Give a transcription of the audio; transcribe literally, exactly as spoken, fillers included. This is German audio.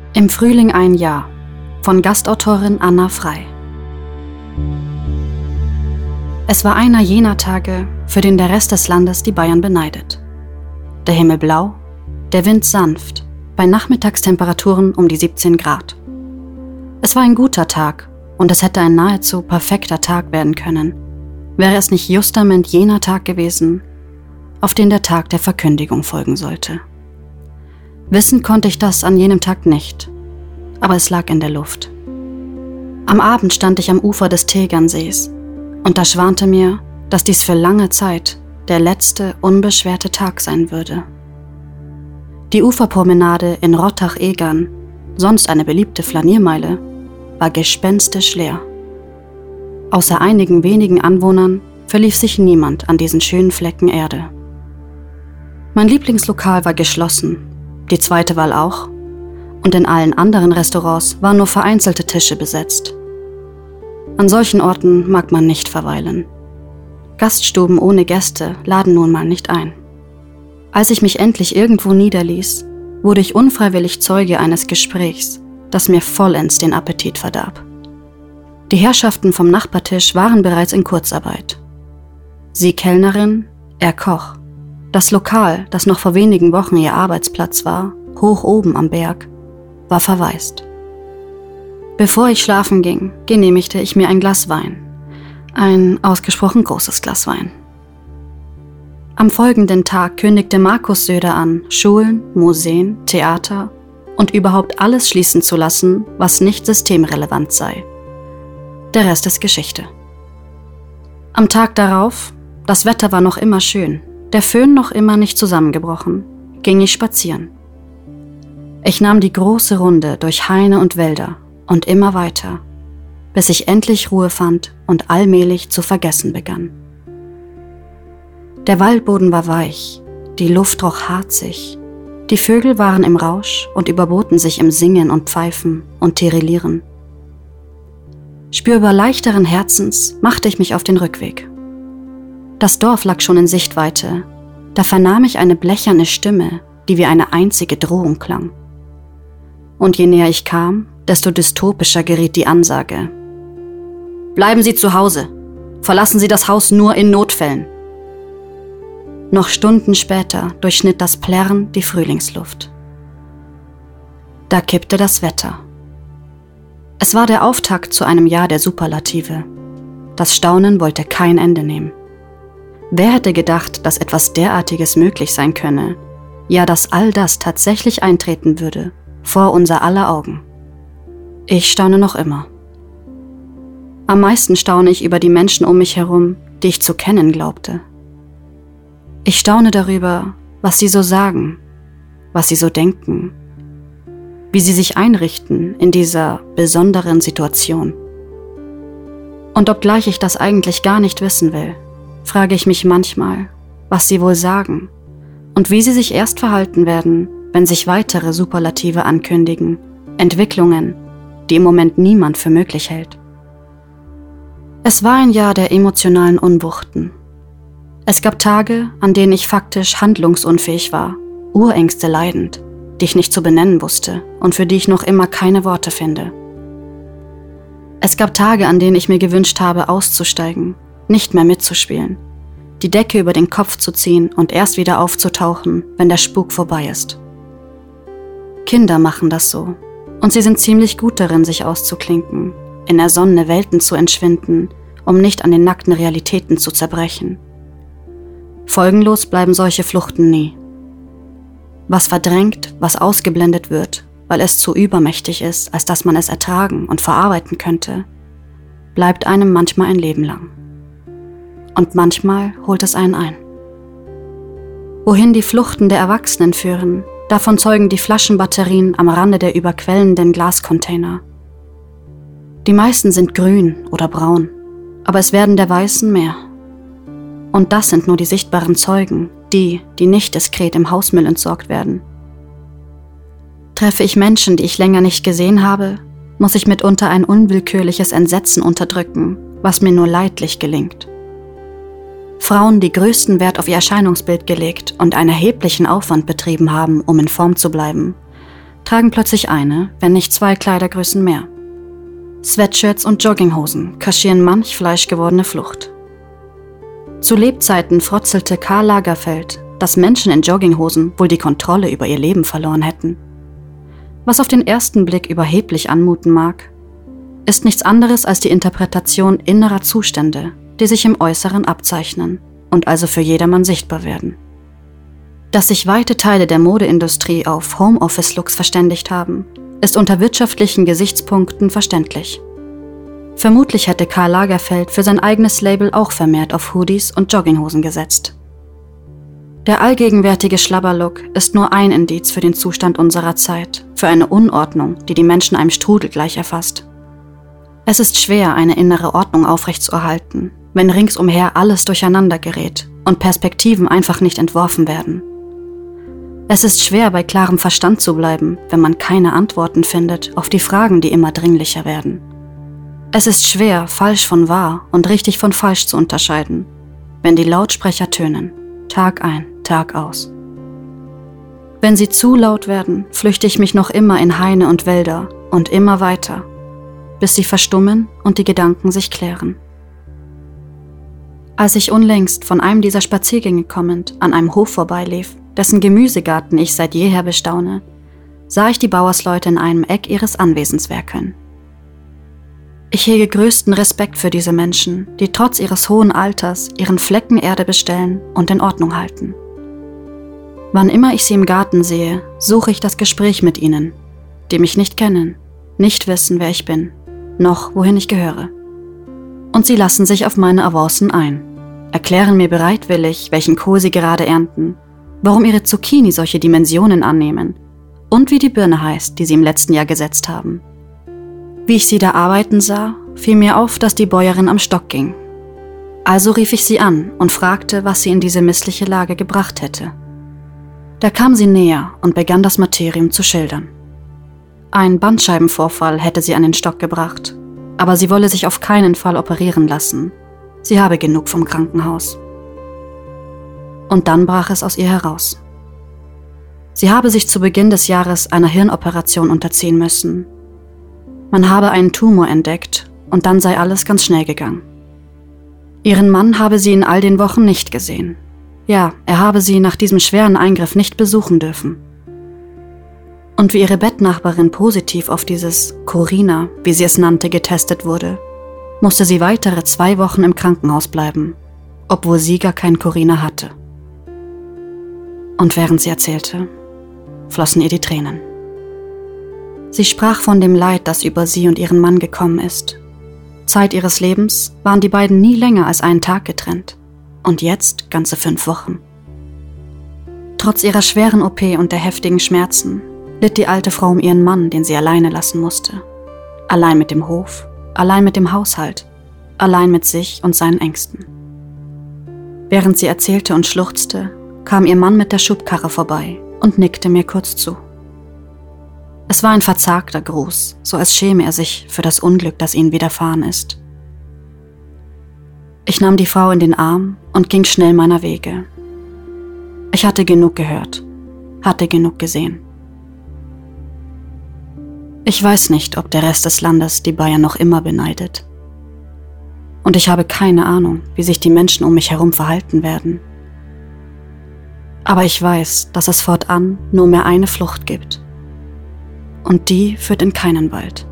Im Frühling ein Jahr von Gastautorin Anna Frey. Es war einer jener Tage, für den der Rest des Landes die Bayern beneidet. Der Himmel blau, der Wind sanft, bei Nachmittagstemperaturen um die siebzehn Grad. Es war ein guter Tag und es hätte ein nahezu perfekter Tag werden können, wäre es nicht justament jener Tag gewesen, auf den der Tag der Verkündigung folgen sollte. Wissen konnte ich das an jenem Tag nicht, aber es lag in der Luft. Am Abend stand ich am Ufer des Tegernsees und da schwante mir, dass dies für lange Zeit der letzte, unbeschwerte Tag sein würde. Die Uferpromenade in Rottach-Egern, sonst eine beliebte Flaniermeile, war gespenstisch leer. Außer einigen wenigen Anwohnern verlief sich niemand an diesen schönen Flecken Erde. Mein Lieblingslokal war geschlossen, die zweite Wahl auch, und in allen anderen Restaurants waren nur vereinzelte Tische besetzt. An solchen Orten mag man nicht verweilen. Gaststuben ohne Gäste laden nun mal nicht ein. Als ich mich endlich irgendwo niederließ, wurde ich unfreiwillig Zeuge eines Gesprächs, das mir vollends den Appetit verdarb. Die Herrschaften vom Nachbartisch waren bereits in Kurzarbeit. Sie Kellnerin, er Koch. Das Lokal, das noch vor wenigen Wochen ihr Arbeitsplatz war, hoch oben am Berg, war verwaist. Bevor ich schlafen ging, genehmigte ich mir ein Glas Wein. Ein ausgesprochen großes Glas Wein. Am folgenden Tag kündigte Markus Söder an, Schulen, Museen, Theater und überhaupt alles schließen zu lassen, was nicht systemrelevant sei. Der Rest ist Geschichte. Am Tag darauf, das Wetter war noch immer schön, der Föhn noch immer nicht zusammengebrochen, ging ich spazieren. Ich nahm die große Runde durch Haine und Wälder und immer weiter, bis ich endlich Ruhe fand und allmählich zu vergessen begann. Der Waldboden war weich, die Luft roch harzig, die Vögel waren im Rausch und überboten sich im Singen und Pfeifen und Tirillieren. Spürbar leichteren Herzens machte ich mich auf den Rückweg. Das Dorf lag schon in Sichtweite, da vernahm ich eine blecherne Stimme, die wie eine einzige Drohung klang. Und je näher ich kam, desto dystopischer geriet die Ansage. Bleiben Sie zu Hause, verlassen Sie das Haus nur in Notfällen. Noch Stunden später durchschnitt das Plärren die Frühlingsluft. Da kippte das Wetter. Es war der Auftakt zu einem Jahr der Superlative. Das Staunen wollte kein Ende nehmen. Wer hätte gedacht, dass etwas derartiges möglich sein könne, ja, dass all das tatsächlich eintreten würde, vor unser aller Augen? Ich staune noch immer. Am meisten staune ich über die Menschen um mich herum, die ich zu kennen glaubte. Ich staune darüber, was sie so sagen, was sie so denken, wie sie sich einrichten in dieser besonderen Situation. Und obgleich ich das eigentlich gar nicht wissen will, frage ich mich manchmal, was sie wohl sagen und wie sie sich erst verhalten werden, wenn sich weitere Superlative ankündigen, Entwicklungen, die im Moment niemand für möglich hält. Es war ein Jahr der emotionalen Unwuchten. Es gab Tage, an denen ich faktisch handlungsunfähig war, Urängste leidend, die ich nicht zu benennen wusste und für die ich noch immer keine Worte finde. Es gab Tage, an denen ich mir gewünscht habe, auszusteigen, nicht mehr mitzuspielen, die Decke über den Kopf zu ziehen und erst wieder aufzutauchen, wenn der Spuk vorbei ist. Kinder machen das so, und sie sind ziemlich gut darin, sich auszuklinken, in ersonnene Welten zu entschwinden, um nicht an den nackten Realitäten zu zerbrechen. Folgenlos bleiben solche Fluchten nie. Was verdrängt, was ausgeblendet wird, weil es zu übermächtig ist, als dass man es ertragen und verarbeiten könnte, bleibt einem manchmal ein Leben lang. Und manchmal holt es einen ein. Wohin die Fluchten der Erwachsenen führen, davon zeugen die Flaschenbatterien am Rande der überquellenden Glascontainer. Die meisten sind grün oder braun, aber es werden der Weißen mehr. Und das sind nur die sichtbaren Zeugen, die, die nicht diskret im Hausmüll entsorgt werden. Treffe ich Menschen, die ich länger nicht gesehen habe, muss ich mitunter ein unwillkürliches Entsetzen unterdrücken, was mir nur leidlich gelingt. Frauen, die größten Wert auf ihr Erscheinungsbild gelegt und einen erheblichen Aufwand betrieben haben, um in Form zu bleiben, tragen plötzlich eine, wenn nicht zwei Kleidergrößen mehr. Sweatshirts und Jogginghosen kaschieren manch fleischgewordene Flucht. Zu Lebzeiten frotzelte Karl Lagerfeld, dass Menschen in Jogginghosen wohl die Kontrolle über ihr Leben verloren hätten. Was auf den ersten Blick überheblich anmuten mag, ist nichts anderes als die Interpretation innerer Zustände, die sich im Äußeren abzeichnen und also für jedermann sichtbar werden. Dass sich weite Teile der Modeindustrie auf Homeoffice-Looks verständigt haben, ist unter wirtschaftlichen Gesichtspunkten verständlich. Vermutlich hätte Karl Lagerfeld für sein eigenes Label auch vermehrt auf Hoodies und Jogginghosen gesetzt. Der allgegenwärtige Schlabberlook ist nur ein Indiz für den Zustand unserer Zeit, für eine Unordnung, die die Menschen einem Strudel gleich erfasst. Es ist schwer, eine innere Ordnung aufrechtzuerhalten, wenn ringsumher alles durcheinander gerät und Perspektiven einfach nicht entworfen werden. Es ist schwer, bei klarem Verstand zu bleiben, wenn man keine Antworten findet auf die Fragen, die immer dringlicher werden. Es ist schwer, falsch von wahr und richtig von falsch zu unterscheiden, wenn die Lautsprecher tönen, Tag ein, Tag aus. Wenn sie zu laut werden, flüchte ich mich noch immer in Haine und Wälder und immer weiter, bis sie verstummen und die Gedanken sich klären. Als ich unlängst von einem dieser Spaziergänge kommend an einem Hof vorbeilief, dessen Gemüsegarten ich seit jeher bestaune, sah ich die Bauersleute in einem Eck ihres Anwesens werkeln. Ich hege größten Respekt für diese Menschen, die trotz ihres hohen Alters ihren Flecken Erde bestellen und in Ordnung halten. Wann immer ich sie im Garten sehe, suche ich das Gespräch mit ihnen, die mich nicht kennen, nicht wissen, wer ich bin, noch wohin ich gehöre. Und sie lassen sich auf meine Avancen ein, erklären mir bereitwillig, welchen Kohl sie gerade ernten, warum ihre Zucchini solche Dimensionen annehmen und wie die Birne heißt, die sie im letzten Jahr gesetzt haben. Wie ich sie da arbeiten sah, fiel mir auf, dass die Bäuerin am Stock ging. Also rief ich sie an und fragte, was sie in diese missliche Lage gebracht hätte. Da kam sie näher und begann das Materium zu schildern. Ein Bandscheibenvorfall hätte sie an den Stock gebracht, aber sie wolle sich auf keinen Fall operieren lassen. Sie habe genug vom Krankenhaus. Und dann brach es aus ihr heraus. Sie habe sich zu Beginn des Jahres einer Hirnoperation unterziehen müssen. Man habe einen Tumor entdeckt und dann sei alles ganz schnell gegangen. Ihren Mann habe sie in all den Wochen nicht gesehen. Ja, er habe sie nach diesem schweren Eingriff nicht besuchen dürfen. Und wie ihre Bettnachbarin positiv auf dieses Corona, wie sie es nannte, getestet wurde, musste sie weitere zwei Wochen im Krankenhaus bleiben, obwohl sie gar kein Corona hatte. Und während sie erzählte, flossen ihr die Tränen. Sie sprach von dem Leid, das über sie und ihren Mann gekommen ist. Zeit ihres Lebens waren die beiden nie länger als einen Tag getrennt. Und jetzt ganze fünf Wochen. Trotz ihrer schweren O P und der heftigen Schmerzen litt die alte Frau um ihren Mann, den sie alleine lassen musste. Allein mit dem Hof, allein mit dem Haushalt, allein mit sich und seinen Ängsten. Während sie erzählte und schluchzte, kam ihr Mann mit der Schubkarre vorbei und nickte mir kurz zu. Es war ein verzagter Gruß, so als schäme er sich für das Unglück, das ihnen widerfahren ist. Ich nahm die Frau in den Arm und ging schnell meiner Wege. Ich hatte genug gehört, hatte genug gesehen. Ich weiß nicht, ob der Rest des Landes die Bayern noch immer beneidet. Und ich habe keine Ahnung, wie sich die Menschen um mich herum verhalten werden. Aber ich weiß, dass es fortan nur mehr eine Flucht gibt. Und die führt in keinen Wald.